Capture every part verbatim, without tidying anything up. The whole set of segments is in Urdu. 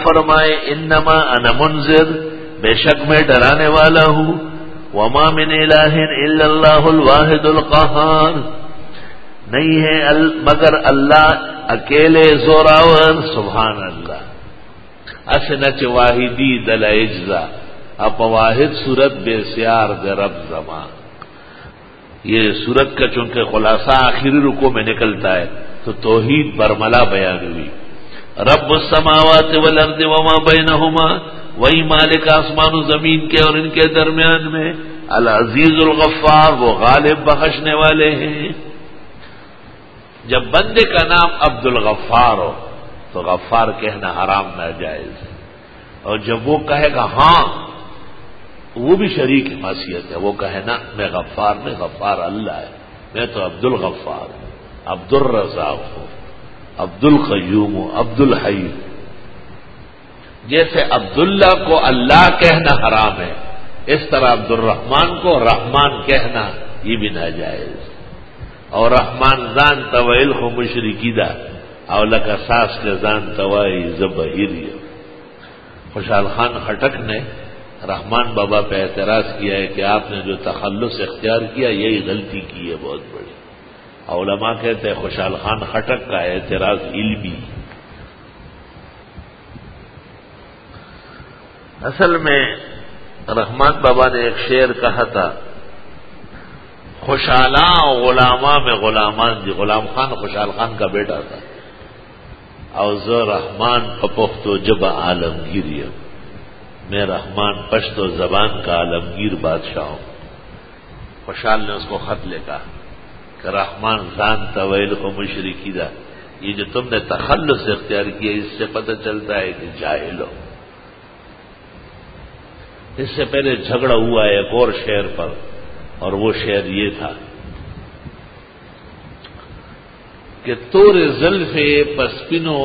فرمائے انما انا منذر، بے شک میں ڈرانے والا ہوں، وما من الہ الا اللہ الواحد القہار، نہیں ہے مگر اللہ اکیلے زوراور، سبحان اللہ۔ اسنچ واحدی دل اجزا، اپ واحد صورت بے سیار دے رب زمان۔ یہ صورت کا چونکہ خلاصہ آخری رکوع میں نکلتا ہے تو توحید برملا بیان ہوئی۔ رب السماوات والارض وما بینہما، وہی مالک آسمان و زمین کے اور ان کے درمیان میں، العزیز الغفار، وہ غالب بخشنے والے ہیں۔ جب بندے کا نام عبد الغفار ہو تو غفار کہنا حرام ناجائز ہے، اور جب وہ کہے گا ہاں وہ بھی شریک معصیت ہے، وہ کہے نا میں غفار میں، غفار اللہ ہے، میں تو عبد الغفار ہوں، عبد الرزاق ہوں، عبد القیوم ہوں، عبد الحی۔ جیسے عبداللہ کو اللہ کہنا حرام ہے، اس طرح عبد الرحمن کو رحمان کہنا یہ بھی ناجائز، اور رحمان زان طویل کو مشرکی دا اولک اساس کے زان طوائی زبہیری۔ خوشحال خان خٹک نے رحمان بابا پہ اعتراض کیا ہے کہ آپ نے جو تخلص اختیار کیا یہی غلطی کی ہے بہت بڑی۔ علماء کہتے ہیں خوشحال خان خٹک کا اعتراض علمی، اصل میں رحمان بابا نے ایک شعر کہا تھا، خوشحالاں غلاماں میں غلامان دی، غلام خان خوشحال خان کا بیٹا تھا، اور زو رحمان پپختو جب عالمگیری، میں رحمان پشتو زبان کا عالمگیر بادشاہ ہوں۔ خوشحال نے اس کو خط لکھا کہ رحمان زان طویل کو مشرکی دا، یہ جو تم نے تخلص اختیار کیا اس سے پتہ چلتا ہے کہ جاہل ہو۔ اس سے پہلے جھگڑا ہوا ہے ایک اور شعر پر، اور وہ شعر یہ تھا کہ تور زلف پسپنو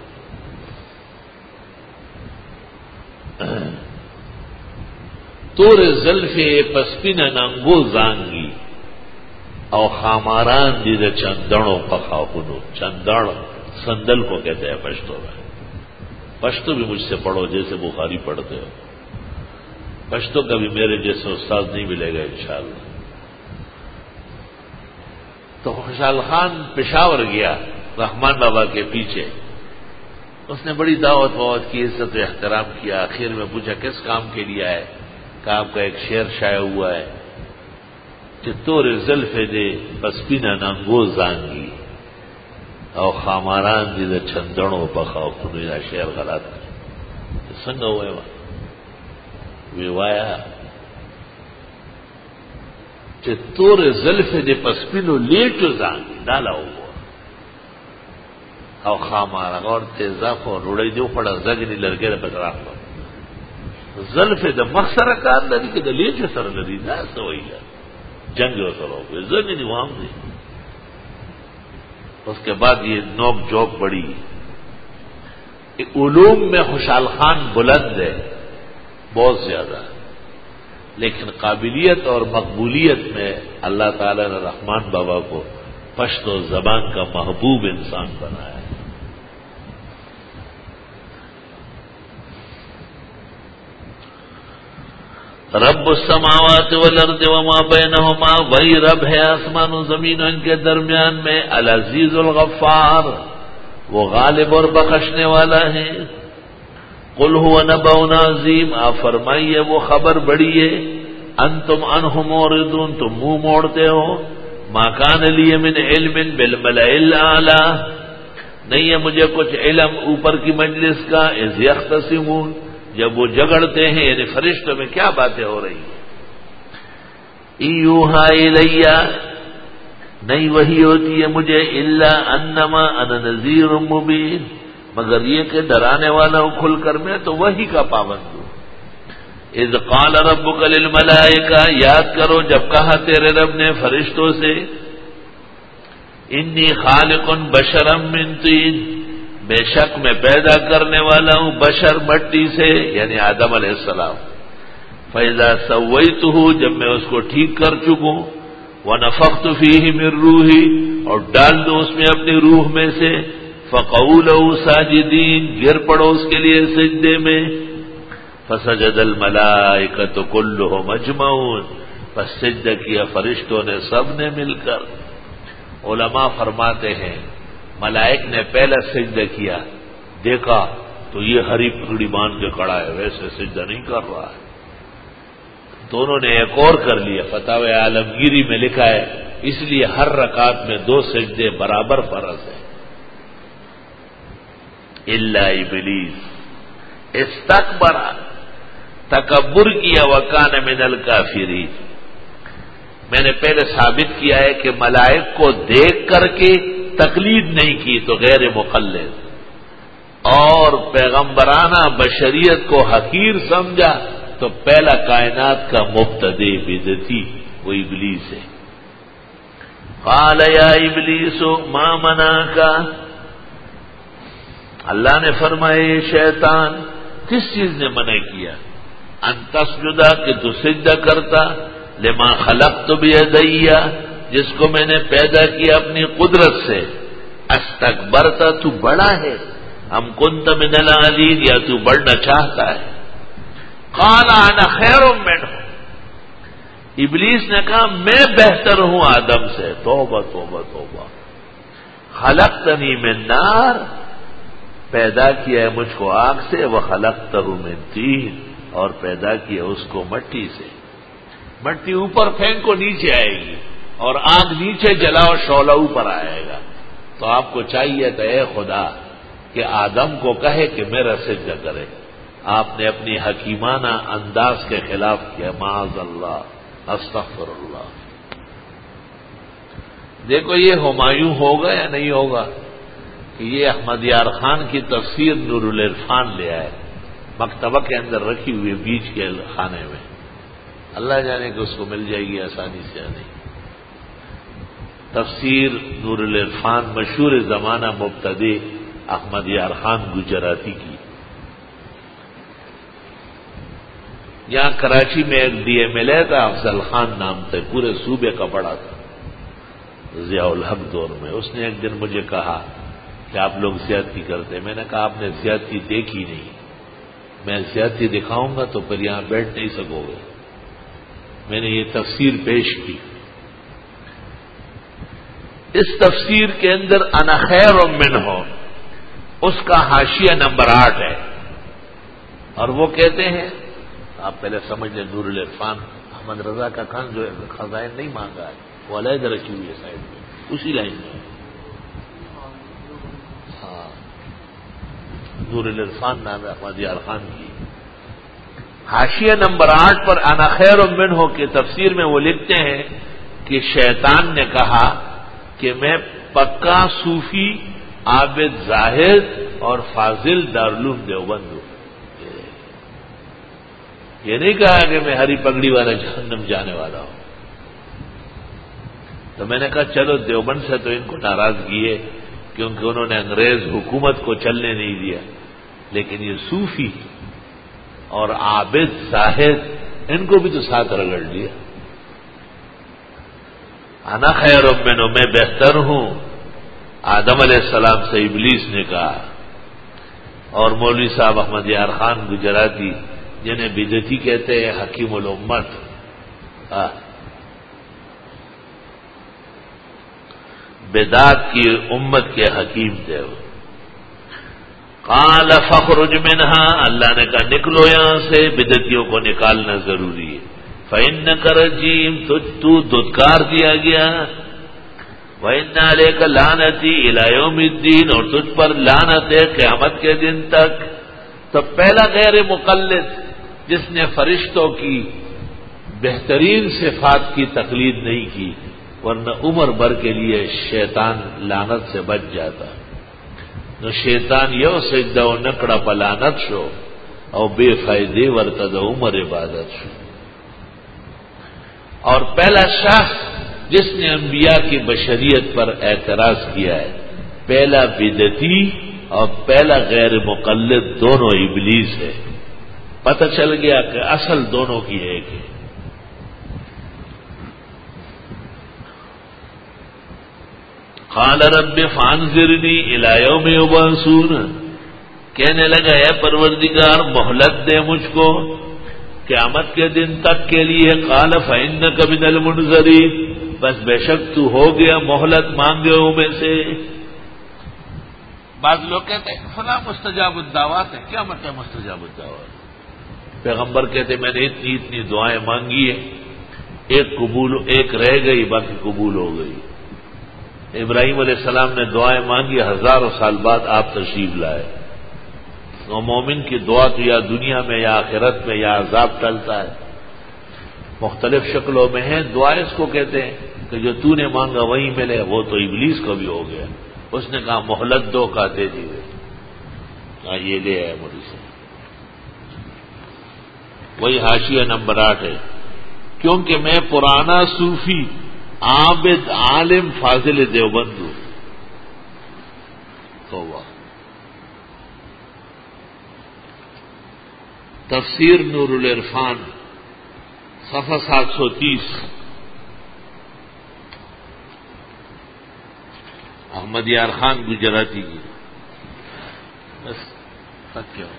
تور زلف پسپن ننگو زانگی، او خاماران دی دا چندنو پخاونو، چندن سندل کو کہتے ہیں پشتو میں، پشتو بھی مجھ سے پڑھو جیسے بخاری پڑھتے ہو، پشتو کا بھی میرے جیسے استاد نہیں ملے گا انشاءاللہ۔ تو خوشحال خان پشاور گیا رحمان بابا کے پیچھے، اس نے بڑی دعوت وعوت کی، عزت و احترام کیا، آخر میں پوچھا کس کام کے لیے آئے، کہ آپ کا ایک شعر شائع ہوا ہے کہ تور زلف دے پسپینا ننگو زانگی، او خاماران دی دا چندنو پخاو کنوی، دا شعر غلط ہے، سنگا ہوئے وہاں وی وایا کہ تور زلف دے پسپینو لیٹو زانگی ڈالا ہوا، او خامارا اور تیزاف اور روڑی دیو پڑا زگنی لرگے دا پتراف لو زلف دا مخصر کار لدی کہ دا لیٹو سر لدی دا سوئی لدی جنگ و سر ہو گئے زگنی وہاں دی۔ اس کے بعد یہ نوک جوک بڑی، علوم میں خوشحال خان بلند ہے بہت زیادہ، لیکن قابلیت اور مقبولیت میں اللہ تعالی نے رحمان بابا کو پشتو زبان کا محبوب انسان بنایا ہے۔ رب السماوات والارض وما بینہما، وہی رب ہے آسمان و زمین و ان کے درمیان میں، العزیز الغفار، وہ غالب اور بخشنے والا ہے۔ قل هو نبأ عظیم، آپ فرمائیے وہ خبر بڑی ہے، انتم عنہ معرضون، تم منہ موڑتے ہو، ما کان لی من علم بالملأ الاعلی، نہیں ہے مجھے کچھ علم اوپر کی مجلس کا، اذ یختصمون، جب وہ جھگڑتے ہیں، یعنی فرشتوں میں کیا باتیں ہو رہی ہیں، ایوہا الیہ، نہیں وہی ہوتی ہے مجھے، الا انما انا نذیر مبین، مگر یہ کہ ڈرانے والا ہوں کھل کر، میں تو وہی کا پابند ہوں۔ اذ قال ربک للملائکہ، یاد کرو جب کہا تیرے رب نے فرشتوں سے، انی خالق بشرا من طین، بے شک میں پیدا کرنے والا ہوں بشر مٹی سے، یعنی آدم علیہ السلام، فاذا سویتہ، جب میں اس کو ٹھیک کر چکوں، ونفخت فیہ من روحی، اور ڈال دو اس میں اپنی روح میں سے، فقعوا له ساجدین، گر پڑو اس کے لیے سجدے میں. فسجد الملائکۃ کلھم اجمعون، پس سجدہ کیا فرشتوں نے سب نے مل کر. علماء فرماتے ہیں ملائک نے پہلا سجدہ کیا، دیکھا تو یہ ہری پگڑی باندھ کے کھڑا ہے، ویسے سجدہ نہیں کر رہا ہے. دونوں نے ایک اور کر لیا. فتاوی عالمگیری میں لکھا ہے اس لیے ہر رکعت میں دو سجدے برابر فرض ہیں. الا ابلیس استکبر، تکبر کیا، وکان من الکافرین. میں نے پہلے ثابت کیا ہے کہ ملائک کو دیکھ کر کے تقلید نہیں کی تو غیر مقلد، اور پیغمبرانہ بشریت کو حقیر سمجھا تو پہلا کائنات کا مبتدی بدعتی وہ ابلیس ہے. قال یا ابلیس ما منعک، اللہ نے فرمایا شیطان کس چیز نے منع کیا؟ ان تسجدا، کہ تو سجدہ کرتا، لما خلقت بیدی، جس کو میں نے پیدا کیا اپنی قدرت سے. استکبرتا، تو بڑا ہے، ام کنت من العالین، یا تو بڑھنا چاہتا ہے. قال انا خیر منہ، ابلیس نے کہا میں بہتر ہوں آدم سے. توبہ توبہ توبہ. خلقتنی من نار، پیدا کیا ہے مجھ کو آگ سے، وخلقتہ من طین، اور پیدا کیا اس کو مٹی سے. مٹی اوپر پھینکو نیچے آئے گی، اور آگ نیچے جلاؤ شعلہ اوپر آئے گا. تو آپ کو چاہیے تھا اے خدا کہ آدم کو کہے کہ میرا سجدہ کرے. آپ نے اپنی حکیمانہ انداز کے خلاف کیا. معاذ اللہ، استغفر اللہ. دیکھو یہ ہمایوں ہوگا یا نہیں ہوگا کہ یہ احمد یار خان کی تفسیر نور العرفان لے آئے، مکتبہ کے اندر رکھی ہوئی بیچ کے خانے میں. اللہ جانے کہ اس کو مل جائے گی آسانی سے یا نہیں. تفسیر نور العرفان مشہور زمانہ مبتدی احمد یار خان گجراتی کی. یہاں کراچی میں ایک ڈی ایم ایل اے تھا، افضل خان نام تھے، پورے صوبے کا بڑا تھا ضیاء الحق دور میں. اس نے ایک دن مجھے کہا کہ آپ لوگ زیادتی کرتے ہیں. میں نے کہا آپ نے زیادتی دیکھی نہیں، میں زیادتی دکھاؤں گا تو پھر یہاں بیٹھ نہیں سکو گے. میں نے یہ تفسیر پیش کی. اس تفسیر کے اندر انا خیر منہ، اس کا حاشیہ نمبر آٹھ ہے، اور وہ کہتے ہیں، آپ پہلے سمجھ لیں نور العرفان احمد رضا کا خان جو خزائن نہیں مانگا ہے، وہ علیحدہ رکھی ہوئی ہے سائڈ میں، اسی لائن میں. ہاں، نور العرفان نام ہے احمد یار خان کی. حاشیہ نمبر آٹھ پر انا خیر منہ کی تفسیر میں وہ لکھتے ہیں کہ شیطان نے کہا کہ میں پکا صوفی، عابد زاہد اور فاضل دارالعلوم دیوبند ہوں. یہ نہیں کہا کہ میں ہری پگڑی والا جہنم جانے والا ہوں. تو میں نے کہا چلو دیوبند سے تو ان کو ناراضگی ہے کیونکہ انہوں نے انگریز حکومت کو چلنے نہیں دیا، لیکن یہ صوفی اور عابد زاہد ان کو بھی تو ساتھ رگڑ لیا. انا خیر منہ، میں بہتر ہوں آدم علیہ السلام سے، ابلیس نے کہا. اور مولوی صاحب احمد یار خان گجراتی جنہیں بدعتی کہتے ہیں، حکیم الامت، بدعت کی امت کے حکیم تھے. قال فاخرج منها، اللہ نے کہا نکلو یہاں سے، بدعتیوں کو نکالنا ضروری ہے. فإنك رجیم، تو دھتکار دیا گیا. وإن عليك لعنتی إلى يوم الدین، اور تجھ پر لعنت ہے قیامت کے دن تک. تو پہلا غیر مقلد جس نے فرشتوں کی بہترین صفات کی تقلید نہیں کی، ورنہ عمر بھر کے لیے شیطان لعنت سے بچ جاتا. نو شیطان یو سجدہ و نکڑا پلانت شو، او بے فائدے ورتد عمر عبادت شو. اور پہلا شخص جس نے انبیاء کی بشریت پر اعتراض کیا ہے، پہلا بدعتی اور پہلا غیر مقلد، دونوں ابلیس ہے. پتہ چل گیا کہ اصل دونوں کی ایک ہے. قال رب فانظرنی الی یوم یبعثون، کہنے لگا اے پروردگار مہلت دے مجھ کو قیامت کے دن تک کے لیے. قال فإنک من المنذرین، بس بے شک تو ہو گیا مہلت مانگے ہوں میں سے. بعض لوگ کہتے ہیں فلاں مستجاب الدعوات ہے. کیا مطلب مستجاب الدعوات؟ پیغمبر کہتے میں نے اتنی اتنی دعائیں مانگی ہیں، ایک قبول ایک رہ گئی باقی قبول ہو گئی. ابراہیم علیہ السلام نے دعائیں مانگی، ہزاروں سال بعد آپ تشریف لائے. تو مومن کی دعا تو یا دنیا میں یا آخرت میں یا عذاب ٹلتا ہے، مختلف شکلوں میں ہے. دعا اس کو کہتے ہیں کہ جو تو نے مانگا وہی ملے. وہ تو ابلیس کو بھی ہو گیا، اس نے کہا مہلت دو کا دے دیے. ہاں یہ لے آئے مودی سے. وہی حاشیہ نمبر آٹھ ہے. کیونکہ میں پرانا صوفی عابد عالم فاضل دیوبند ہوں. توبہ. تفسیر نور العرفان صفحہ سات سو تیس. احمد یار خان گجراتی کی. بس تک کیا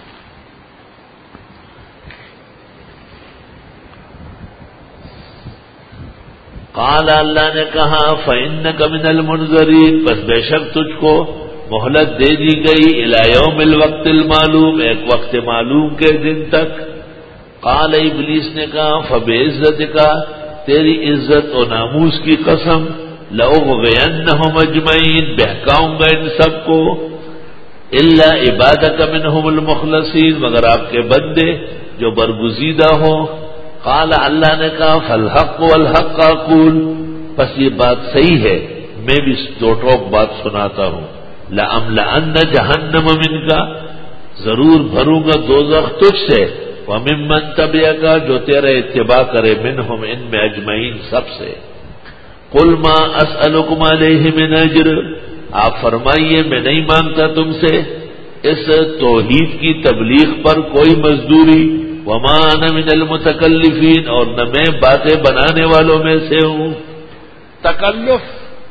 قال اللہ نے کہا فإنک من المنذرین، بس بے شک تجھ کو مہلت دے دی گئی الی یوم الوقت المعلوم، ایک وقت معلوم کے دن تک. قال ابلیس نے کہا فبعزتک، تیری عزت و ناموس کی قسم، لأغوینہم اجمعین، بہکاؤں گا ان سب کو، الا عبادک منہم المخلصین، مگر آپ کے بندے جو برگزیدہ ہوں. قال اللہ نے کہا فالحق والحق اقول، بس یہ بات صحیح ہے میں بھی دو ٹوک بات سناتا ہوں. لأملأن جہنم منک، ضرور بھروں گا دوزخ تجھ سے، وممن تبعک، جو تیرے اتباع کرے، منہم ان میں اجمعین سب سے. قل ما اسألکم علیہ من اجر، آپ فرمائیے میں نہیں مانگتا تم سے اس توحید کی تبلیغ پر کوئی مزدوری. وما انا من المتکلفین، اور نہ میں باتیں بنانے والوں میں سے ہوں. تکلف،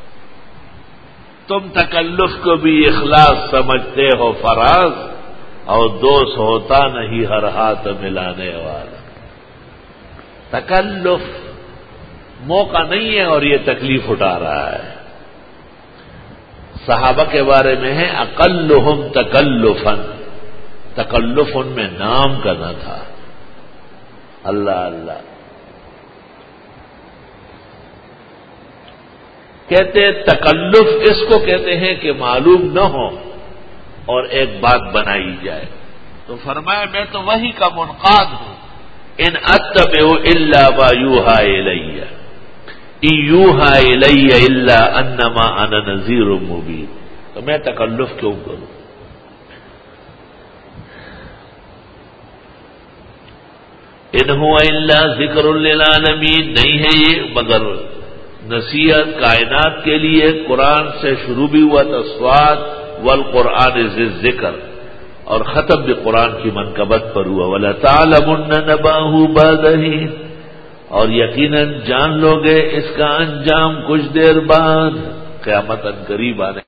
تم تکلف کو بھی اخلاص سمجھتے ہو فراز، اور دوست ہوتا نہیں ہر ہاتھ ملانے والا. تکلف موقع نہیں ہے اور یہ تکلیف اٹھا رہا ہے. صحابہ کے بارے میں ہے اقلہم تکلفا، تکلف ان میں نام کا نہ تھا. اللہ اللہ کہتے تکلف اس کو کہتے ہیں کہ معلوم نہ ہو اور ایک بات بنائی جائے. تو فرمایا میں تو وحی کا منقاد ہوں. ان اتبع الا ما یوحى الی، ان یوحى الی الا انما انا نذیر مبین. تو میں تکلف کیوں کروں؟ ان هو الا ذکر للعالمین، نہیں ہے یہ مگر نصیحت کائنات کے لیے. قرآن سے شروع بھی ہوا تھا صاد والقرآن ذی الذکر، اور ختم بھی قرآن کی منقبت پر ہوا وَلَتَعْلَمُنَّ نَبَأَهُ بَعْدَ حِينٍ، اور یقیناً جان لو گے اس کا انجام کچھ دیر بعد. قیامت ان قریب آنے